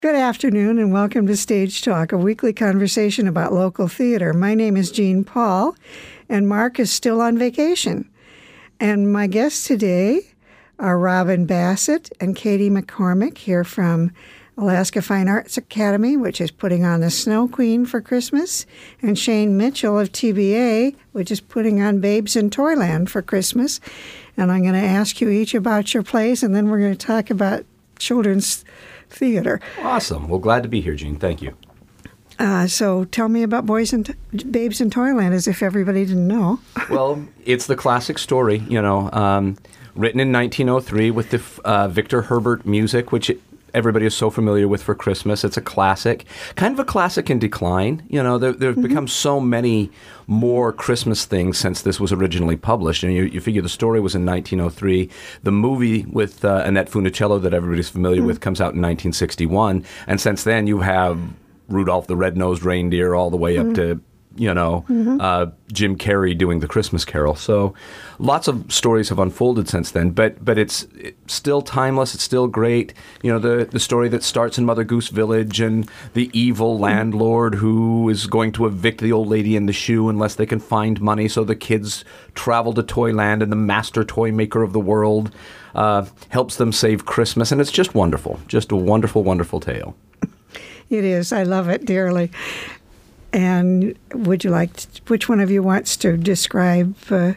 Good afternoon and welcome to Stage Talk, a weekly conversation about local theater. My name is Jean Paul and Mark is still on vacation. And my guests today are Robin Bassett and Katie McCormick here from Alaska Fine Arts Academy, which is putting on the Snow Queen for Christmas, and Shane Mitchell of TBA, which is putting on Babes in Toyland for Christmas. And I'm going to ask you each about your plays, and then we're going to talk about children's theater. Awesome. Well, glad to be here, Jean. Thank you. So tell me about Babes in Toyland, as if everybody didn't know. Well, it's the classic story, written in 1903 with the Victor Herbert music, which everybody is so familiar with for Christmas. It's a classic, kind of a classic in decline. There have become so many more Christmas things since this was originally published. And you figure the story was in 1903. The movie with Annette Funicello that everybody's familiar with comes out in 1961. And since then, you have Rudolph the Red-Nosed Reindeer all the way up to Jim Carrey doing the Christmas Carol. So lots of stories have unfolded since then, but it's still timeless. It's still great. The story that starts in Mother Goose Village and the evil landlord who is going to evict the old lady in the shoe unless they can find money. So the kids travel to Toyland and the master toy maker of the world helps them save Christmas. And it's just wonderful. Just a wonderful, wonderful tale. It is. I love it dearly. And which one of you wants to describe The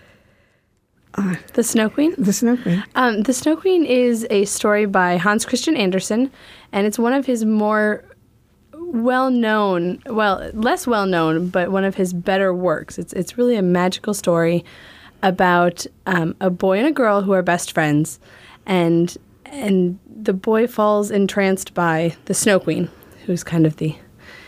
Snow Queen? The Snow Queen. The Snow Queen is a story by Hans Christian Andersen, and it's one of his more less well-known, but one of his better works. It's really a magical story about a boy and a girl who are best friends, and the boy falls entranced by the Snow Queen, who's kind of the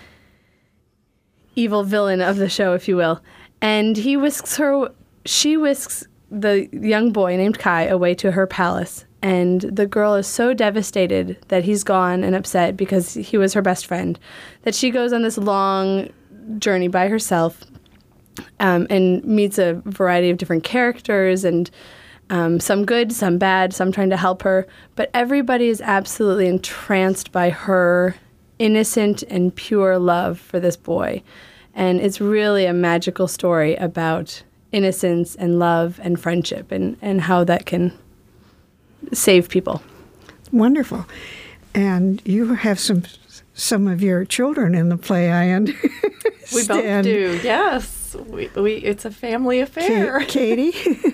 evil villain of the show, if you will. And she whisks the young boy named Kai away to her palace. And the girl is so devastated that he's gone and upset because he was her best friend that she goes on this long journey by herself and meets a variety of different characters and some good, some bad, some trying to help her. But everybody is absolutely entranced by her innocent and pure love for this boy. And it's really a magical story about innocence and love and friendship and how that can save people. Wonderful. And you have some of your children in the play, I understand. We both do, yes. We it's a family affair. Katie?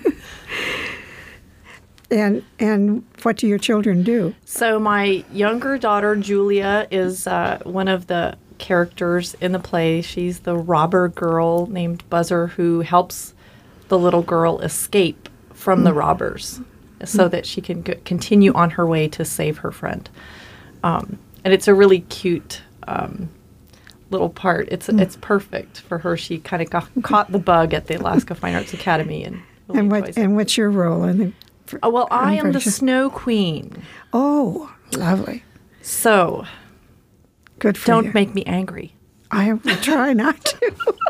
And what do your children do? So my younger daughter, Julia, is one of the characters in the play. She's the robber girl named Buzzer who helps the little girl escape from the robbers so that she can continue on her way to save her friend. And it's a really cute little part. It's perfect for her. She kind of caught the bug at the Alaska Fine Arts Academy. And what's your role in the I am the Snow Queen. Oh, lovely. So, good for you. Don't make me angry. I will try not to.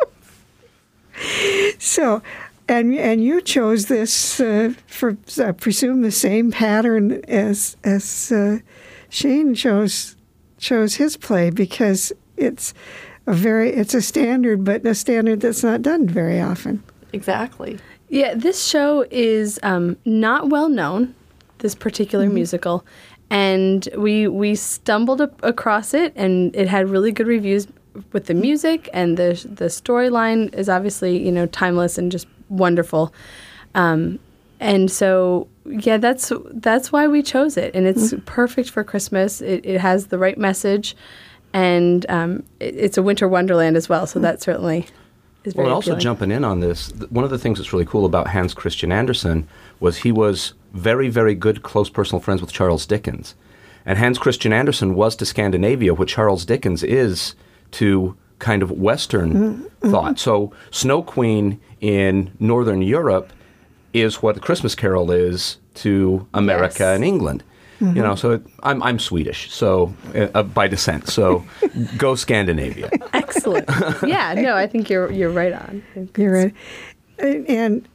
So, and you chose this for, I presume, the same pattern as Shane chose his play, because it's a standard, but a standard that's not done very often. Exactly. Yeah, this show is not well known, this particular musical, and we stumbled across it, and it had really good reviews with the music, and the storyline is obviously timeless and just wonderful, and so yeah, that's why we chose it, and it's perfect for Christmas. It has the right message, and it's a winter wonderland as well, so that certainly. Well, and also jumping in on this, one of the things that's really cool about Hans Christian Andersen was he was very, very good close personal friends with Charles Dickens. And Hans Christian Andersen was to Scandinavia what Charles Dickens is to kind of Western thought. So Snow Queen in Northern Europe is what the Christmas Carol is to America and England. So I'm Swedish, so by descent. So go Scandinavia. Excellent. Yeah, no, I think you're right on. You're right. And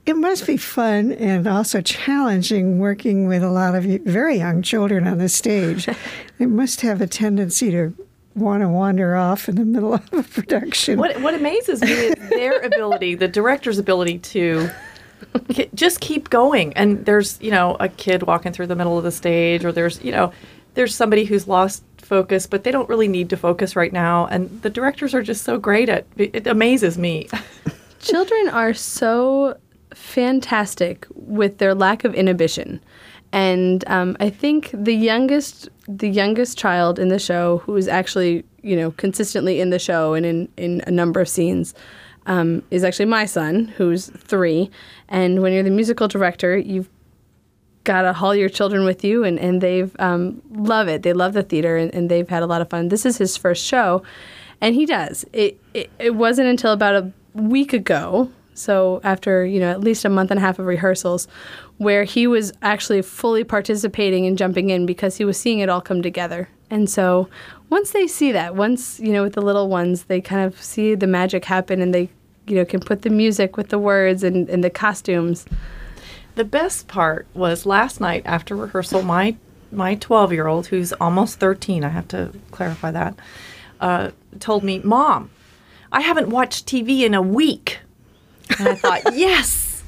it must be fun and also challenging working with a lot of very young children on the stage. They must have a tendency to want to wander off in the middle of a production. What amazes me is their ability, the director's ability to just keep going. And there's, a kid walking through the middle of the stage, or there's somebody who's lost focus, but they don't really need to focus right now. And the directors are just so great at it. It amazes me. Children are so fantastic with their lack of inhibition. And I think the youngest child in the show, who is actually, consistently in the show and in a number of scenes, is actually my son, who's 3. And when you're the musical director, you've got to haul your children with you, and they've love it. They love the theater, and they've had a lot of fun. This is his first show, and he does. It wasn't until about a week ago, so after, at least a month and a half of rehearsals, where he was actually fully participating and jumping in because he was seeing it all come together. And so once they see that, with the little ones, they kind of see the magic happen, and they, can put the music with the words and the costumes. The best part was last night after rehearsal, my 12-year-old, who's almost 13, I have to clarify that, told me, "Mom, I haven't watched TV in a week." And I thought, yes.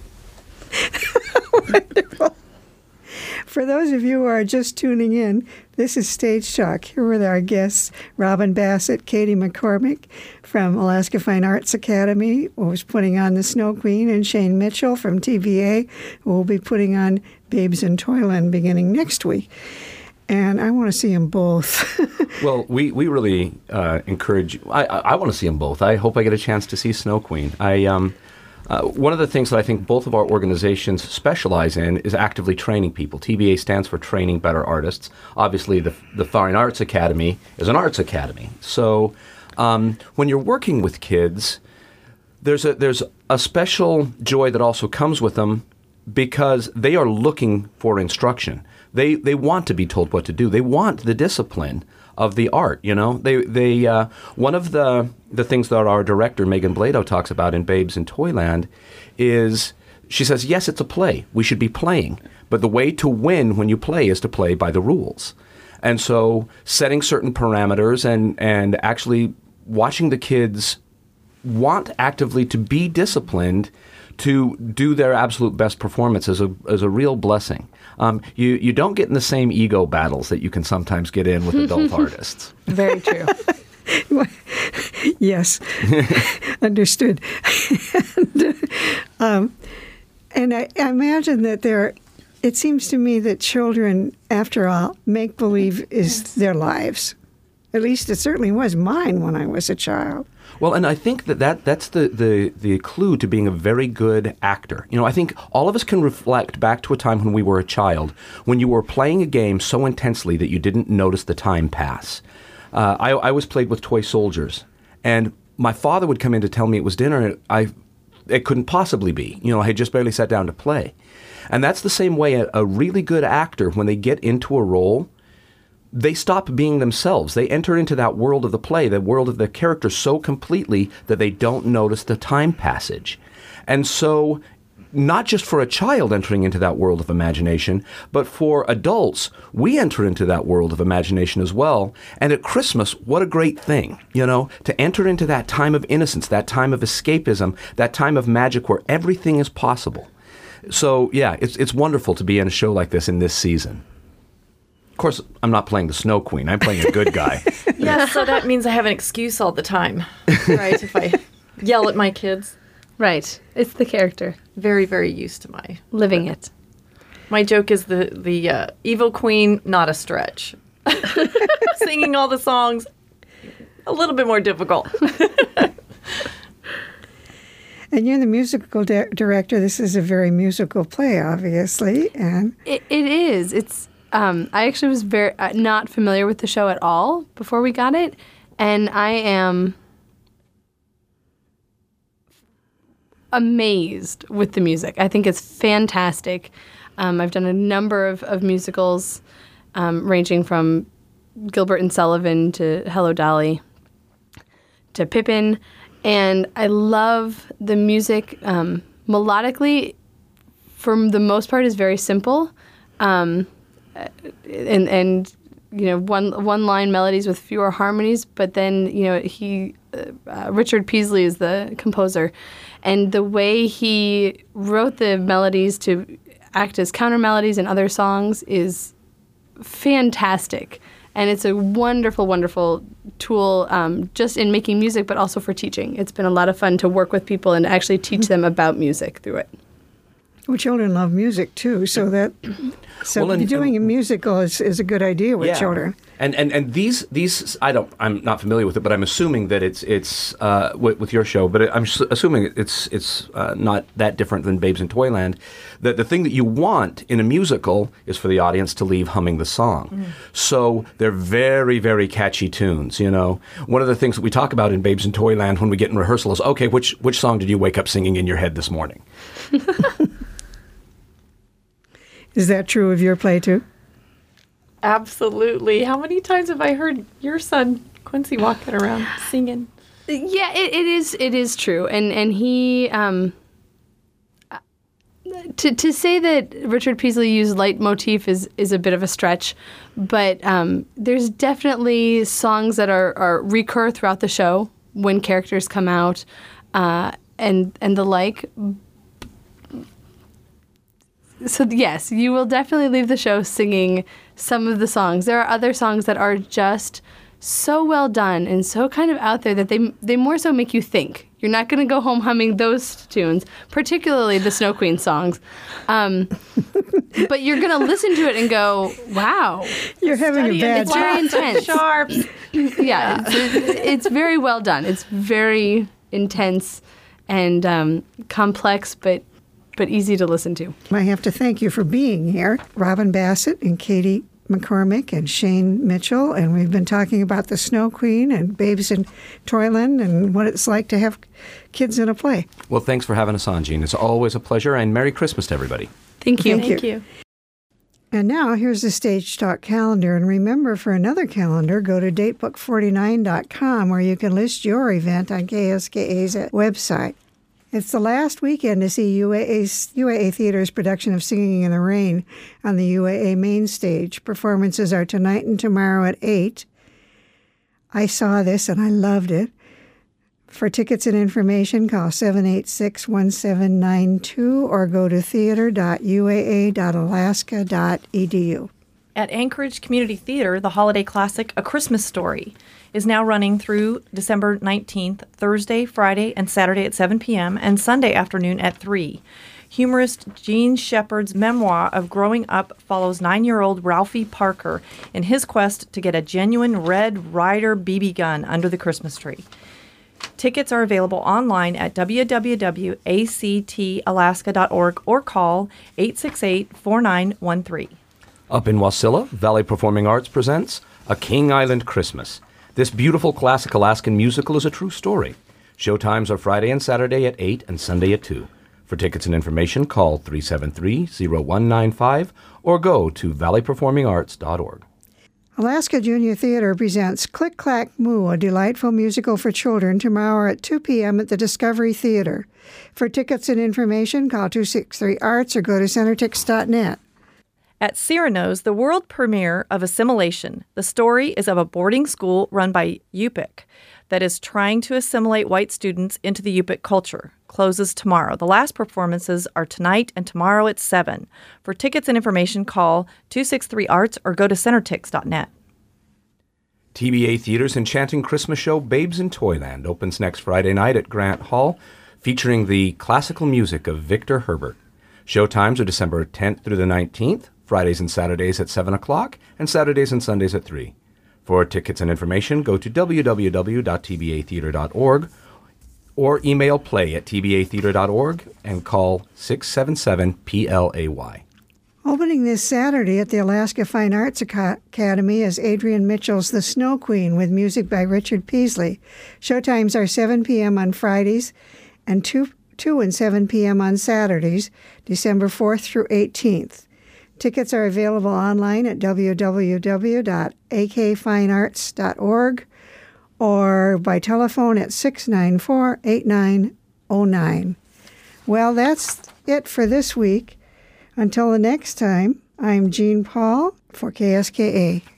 Wonderful. For those of you who are just tuning in, this is Stage Talk. Here with our guests, Robin Bassett, Katie McCormick from Alaska Fine Arts Academy, who was putting on The Snow Queen, and Shane Mitchell from TVA, who will be putting on Babes in Toyland beginning next week. And I want to see them both. Well, we really encourage. I want to see them both. I hope I get a chance to see Snow Queen. One of the things that I think both of our organizations specialize in is actively training people. TVA stands for Training Better Artists. Obviously, the Fine Arts Academy is an arts academy. So when you're working with kids, there's a special joy that also comes with them because they are looking for instruction. They want to be told what to do. They want the discipline of the art, They one of the things that our director, Megan Blado, talks about in Babes in Toyland is, she says, yes, it's a play. We should be playing. But the way to win when you play is to play by the rules. And so setting certain parameters and actually watching the kids want actively to be disciplined to do their absolute best performance is a real blessing. You don't get in the same ego battles that you can sometimes get in with adult artists. Very true. Yes, understood. And I imagine that it seems to me that children, after all, make-believe is their lives. At least it certainly was mine when I was a child. Well, and I think that's the clue to being a very good actor. I think all of us can reflect back to a time when we were a child, when you were playing a game so intensely that you didn't notice the time pass. I was played with toy soldiers, and my father would come in to tell me it was dinner, and it couldn't possibly be. I had just barely sat down to play. And that's the same way a really good actor, when they get into a role, they stop being themselves. They enter into that world of the play, the world of the character so completely that they don't notice the time passage. And so, not just for a child entering into that world of imagination, but for adults, we enter into that world of imagination as well. And at Christmas, what a great thing, to enter into that time of innocence, that time of escapism, that time of magic where everything is possible. So, yeah, it's wonderful to be in a show like this in this season. Of course, I'm not playing the Snow Queen. I'm playing a good guy. Yeah, so that means I have an excuse all the time, right? If I yell at my kids. Right. It's the character. Very, very used to my... Living it. My joke is the evil queen, not a stretch. Singing all the songs, a little bit more difficult. And you're the musical director. This is a very musical play, obviously. And it is. It's... I actually was very not familiar with the show at all before we got it, and I am amazed with the music. I think it's fantastic. I've done a number of musicals, ranging from Gilbert and Sullivan to Hello, Dolly to Pippin, and I love the music. Melodically, for the most part, is very simple, and one line melodies with fewer harmonies. But then Richard Peasley is the composer, and the way he wrote the melodies to act as counter melodies in other songs is fantastic. And it's a wonderful, wonderful tool just in making music, but also for teaching. It's been a lot of fun to work with people and actually teach them about music through it. Well, children love music too, so doing a musical is a good idea with children. And these I'm not familiar with it, but I'm assuming that it's with your show. But I'm assuming it's not that different than Babes in Toyland. The thing that you want in a musical is for the audience to leave humming the song. Mm. So they're very, very catchy tunes. One of the things that we talk about in Babes in Toyland when we get in rehearsal is, okay, which song did you wake up singing in your head this morning? Is that true of your play, too? Absolutely. How many times have I heard your son, Quincy, walking around singing? Yeah, it is true. And he... To say that Richard Peasley used leitmotif is a bit of a stretch, but there's definitely songs that are recur throughout the show when characters come out and the like. So yes, you will definitely leave the show singing some of the songs. There are other songs that are just so well done and so kind of out there that they more so make you think. You're not going to go home humming those tunes, particularly the Snow Queen songs. But you're going to listen to it and go, wow. You're having a bad time. It's very intense. Sharp. Yeah, it's very well done. It's very intense and complex, but easy to listen to. I have to thank you for being here, Robin Bassett and Katie McCormick and Shane Mitchell, and we've been talking about the Snow Queen and Babes in Toyland and what it's like to have kids in a play. Well, thanks for having us on, Jean. It's always a pleasure, and Merry Christmas to everybody. Thank you. Thank you. And now here's the Stage Talk calendar. And remember, for another calendar, go to datebook49.com where you can list your event on KSKA's website. It's the last weekend to see UAA Theater's production of Singing in the Rain on the UAA main stage. Performances are tonight and tomorrow at 8. I saw this and I loved it. For tickets and information, call 786-1792 or go to theater.uaa.alaska.edu. At Anchorage Community Theater, the holiday classic A Christmas Story is now running through December 19th, Thursday, Friday, and Saturday at 7 p.m., and Sunday afternoon at 3. Humorist Gene Shepard's memoir of growing up follows 9-year-old Ralphie Parker in his quest to get a genuine Red Ryder BB gun under the Christmas tree. Tickets are available online at www.actalaska.org or call 868-4913. Up in Wasilla, Valley Performing Arts presents A King Island Christmas. This beautiful classic Alaskan musical is a true story. Showtimes are Friday and Saturday at 8 and Sunday at 2. For tickets and information, call 373-0195 or go to valleyperformingarts.org. Alaska Junior Theater presents Click Clack Moo, a delightful musical for children, tomorrow at 2 p.m. at the Discovery Theater. For tickets and information, call 263-ARTS or go to centertix.net. At Cyrano's, the world premiere of Assimilation. The story is of a boarding school run by Yupik that is trying to assimilate white students into the Yupik culture. Closes tomorrow. The last performances are tonight and tomorrow at 7. For tickets and information, call 263-ARTS or go to centertix.net. TBA Theater's enchanting Christmas show Babes in Toyland opens next Friday night at Grant Hall, featuring the classical music of Victor Herbert. Showtimes are December 10th through the 19th. Fridays and Saturdays at 7 o'clock, and Saturdays and Sundays at 3. For tickets and information, go to www.tbatheater.org or email play@tbatheater.org and call 677-PLAY. Opening this Saturday at the Alaska Fine Arts Academy is Adrian Mitchell's The Snow Queen with music by Richard Peasley. Showtimes are 7 p.m. on Fridays and 2 and 7 p.m. on Saturdays, December 4th through 18th. Tickets are available online at www.akfinearts.org or by telephone at 694-8909. Well, that's it for this week. Until the next time, I'm Jean Paul for KSKA.